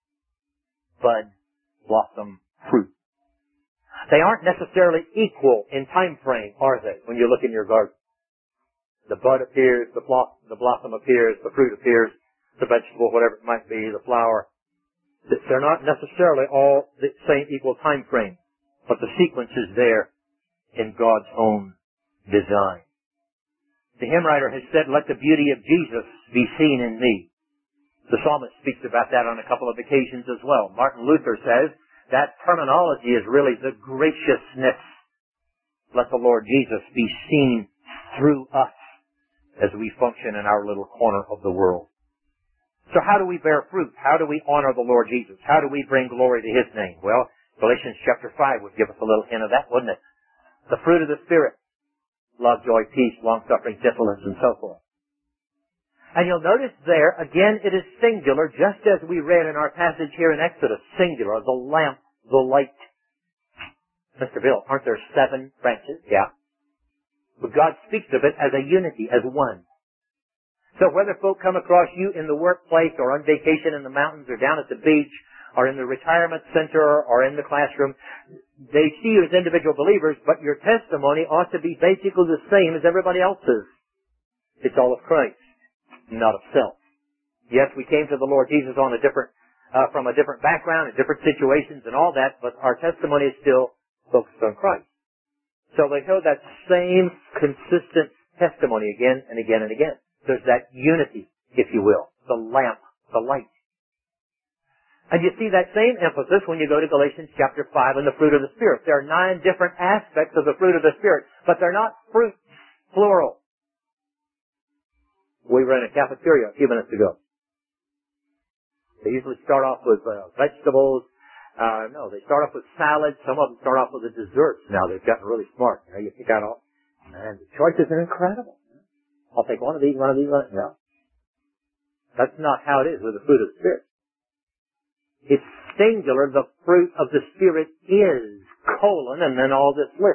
Bud, blossom, fruit. They aren't necessarily equal in time frame, are they, when you look in your garden? The bud appears, the, blo- the blossom appears, the fruit appears, the vegetable, whatever it might be, the flower. They're not necessarily all the same equal time frame, but the sequence is there in God's own design. The hymn writer has said, let the beauty of Jesus be seen in me. The psalmist speaks about that on a couple of occasions as well. Martin Luther says, that terminology is really the graciousness. Let the Lord Jesus be seen through us as we function in our little corner of the world. So how do we bear fruit? How do we honor the Lord Jesus? How do we bring glory to His name? Well, Galatians chapter five would give us a little hint of that, wouldn't it? The fruit of the Spirit. Love, joy, peace, long-suffering, gentleness, and so forth. And you'll notice there, again, it is singular, just as we read in our passage here in Exodus. Singular, the lamp, the light. Mister Bill, aren't there seven branches? Yeah. But God speaks of it as a unity, as one. So whether folk come across you in the workplace or on vacation in the mountains or down at the beach or in the retirement center or in the classroom, they see you as individual believers, but your testimony ought to be basically the same as everybody else's. It's all of Christ, not of self. Yes, we came to the Lord Jesus on a different, uh, from a different background and different situations and all that, but our testimony is still focused on Christ. So they show that same consistent testimony again and again and again. There's that unity, if you will, the lamp, the light. And you see that same emphasis when you go to Galatians chapter five and the fruit of the Spirit. There are nine different aspects of the fruit of the Spirit, but they're not fruits, plural. We were in a cafeteria a few minutes ago. They usually start off with uh, vegetables. Uh, no, they start off with salads. Some of them start off with the desserts. Now they've gotten really smart. You know, you pick out all, man, the choices are incredible. I'll take one of these, one of these, one of these. No. That's not how it is with the fruit of the Spirit. It's singular. The fruit of the Spirit is, colon, and then all this list.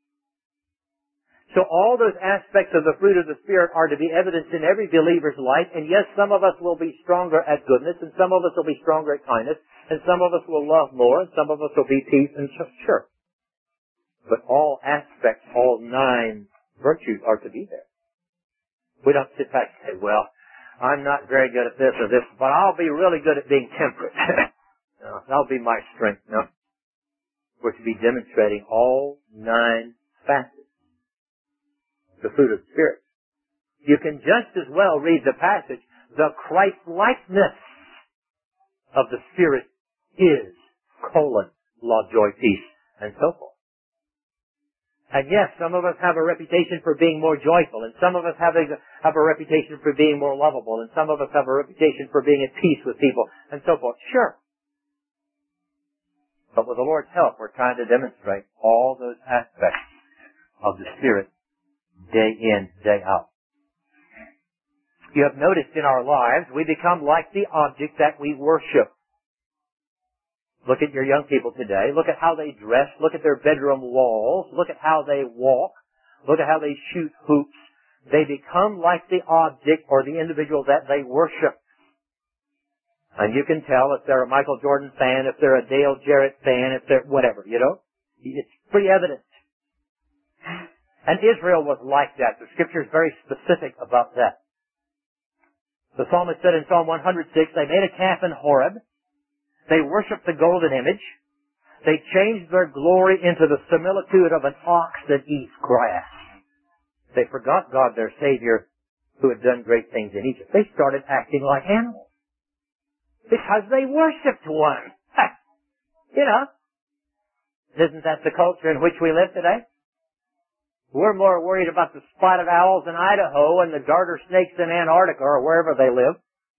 So all those aspects of the fruit of the Spirit are to be evidenced in every believer's life. And yes, some of us will be stronger at goodness, and some of us will be stronger at kindness, and some of us will love more, and some of us will be peace and sure. But all aspects, all nine virtues are to be there. We don't sit back and say, well, I'm not very good at this or this, but I'll be really good at being temperate. No, that'll be my strength. No. We're to be demonstrating all nine facets of the fruit of the Spirit. You can just as well read the passage, the Christ-likeness of the Spirit is, colon, love, joy, peace, and so forth. And yes, some of us have a reputation for being more joyful, and some of us have a, have a reputation for being more lovable, and some of us have a reputation for being at peace with people, and so forth. Sure. But with the Lord's help, we're trying to demonstrate all those aspects of the Spirit day in, day out. You have noticed in our lives, we become like the object that we worship. Look at your young people today. Look at how they dress. Look at their bedroom walls. Look at how they walk. Look at how they shoot hoops. They become like the object or the individual that they worship. And you can tell if they're a Michael Jordan fan, if they're a Dale Jarrett fan, if they're whatever, you know. It's pretty evident. And Israel was like that. The Scripture is very specific about that. The psalmist said in Psalm one hundred six, they made a calf in Horeb. They worshipped the golden image. They changed their glory into the similitude of an ox that eats grass. They forgot God, their Savior, who had done great things in Egypt. They started acting like animals. Because they worshipped one. You know. Isn't that the culture in which we live today? We're more worried about the spotted owls in Idaho and the garter snakes in Antarctica or wherever they live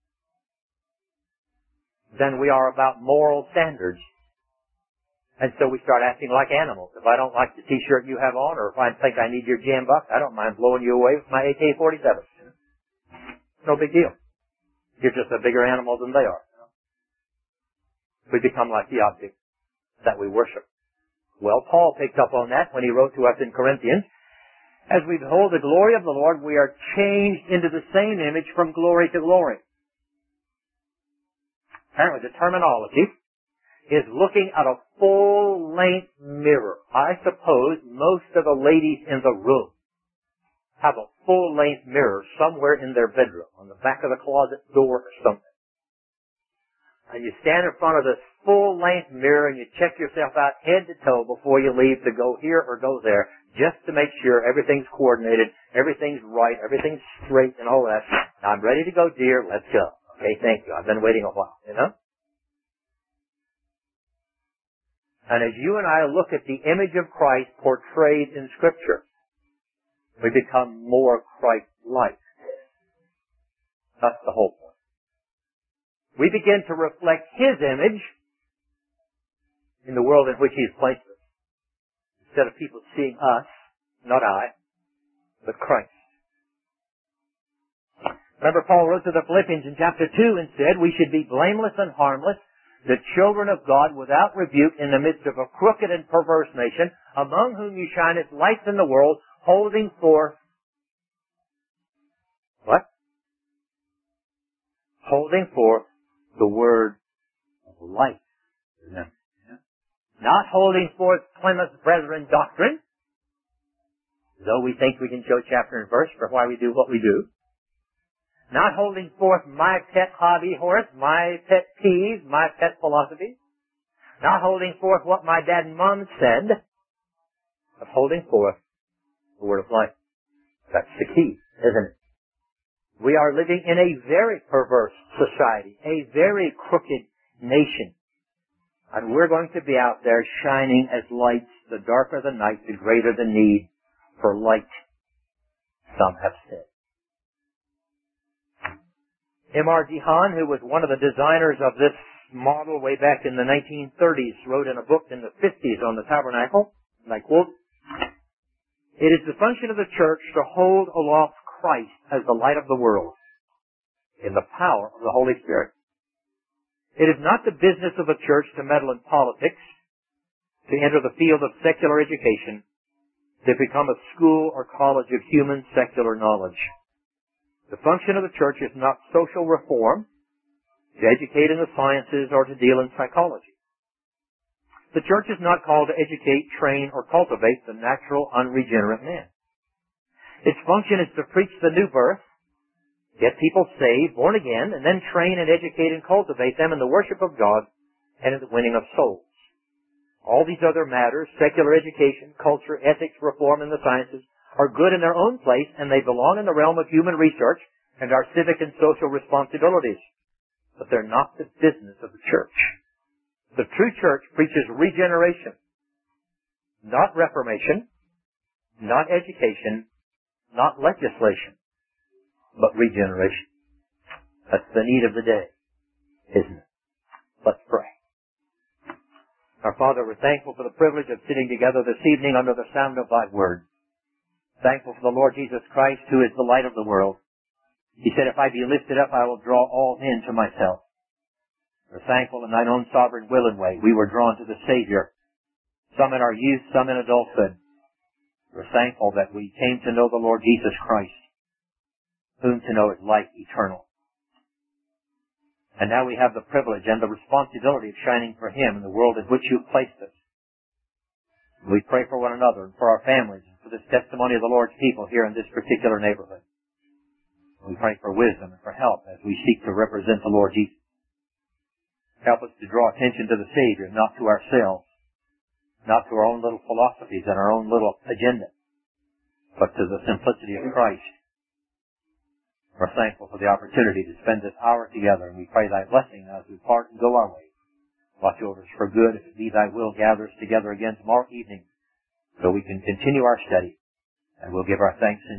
than we are about moral standards. And so we start acting like animals. If I don't like the t-shirt you have on, or if I think I need your jam buck, I don't mind blowing you away with my A K forty-seven. No big deal. You're just a bigger animal than they are. We become like the object that we worship. Well, Paul picked up on that when he wrote to us in Corinthians. As we behold the glory of the Lord, we are changed into the same image from glory to glory. Apparently the terminology is looking at a full-length mirror. I suppose most of the ladies in the room have a full-length mirror somewhere in their bedroom, on the back of the closet door or something. And you stand in front of this full-length mirror and you check yourself out head to toe before you leave to go here or go there, just to make sure everything's coordinated, everything's right, everything's straight and all that. Now, I'm ready to go, dear. Let's go. Okay, thank you. I've been waiting a while, you know? And as you and I look at the image of Christ portrayed in Scripture, we become more Christ-like. That's the whole point. We begin to reflect His image in the world in which He's placed us. Instead of people seeing us, not I, but Christ. Remember, Paul wrote to the Philippians in chapter two and said, we should be blameless and harmless, the children of God without rebuke in the midst of a crooked and perverse nation, among whom you shine as lights in the world, holding forth what? Holding forth the word of life. Remember. Not holding forth Plymouth Brethren doctrine, though we think we can show chapter and verse for why we do what we do. Not holding forth my pet hobby horse, my pet peeve, my pet philosophy. Not holding forth what my dad and mom said, but holding forth the word of life. That's the key, isn't it? We are living in a very perverse society, a very crooked nation. And we're going to be out there shining as lights. The darker the night, the greater the need for light, some have said. M R G Hahn, who was one of the designers of this model way back in the nineteen thirties, wrote in a book in the fifties on the tabernacle, and I quote, "It is the function of the church to hold aloft Christ as the light of the world in the power of the Holy Spirit. It is not the business of the church to meddle in politics, to enter the field of secular education, to become a school or college of human secular knowledge. The function of the church is not social reform, to educate in the sciences or to deal in psychology. The church is not called to educate, train, or cultivate the natural, unregenerate man. Its function is to preach the new birth, get people saved, born again, and then train and educate and cultivate them in the worship of God and in the winning of souls. All these other matters, secular education, culture, ethics, reform, and the sciences, are good in their own place, and they belong in the realm of human research and our civic and social responsibilities. But they're not the business of the church. The true church preaches regeneration, not reformation, not education, not legislation, but regeneration. That's the need of the day, isn't it? Let's pray. Our Father, we're thankful for the privilege of sitting together this evening under the sound of Thy Word. Thankful for the Lord Jesus Christ, who is the light of the world. He said, if I be lifted up, I will draw all men to myself. We're thankful in Thine own sovereign will and way. We were drawn to the Savior, some in our youth, some in adulthood. We're thankful that we came to know the Lord Jesus Christ, whom to know is life eternal. And now we have the privilege and the responsibility of shining for Him in the world in which You've placed us. We pray for one another and for our families and for this testimony of the Lord's people here in this particular neighborhood. We pray for wisdom and for help as we seek to represent the Lord Jesus. Help us to draw attention to the Savior, not to ourselves, not to our own little philosophies and our own little agenda, but to the simplicity of Christ. We're thankful for the opportunity to spend this hour together, and we pray Thy blessing as we part and go our way. Watch over us for good, if it be Thy will, gather us together again tomorrow evening so we can continue our study, and we'll give our thanks in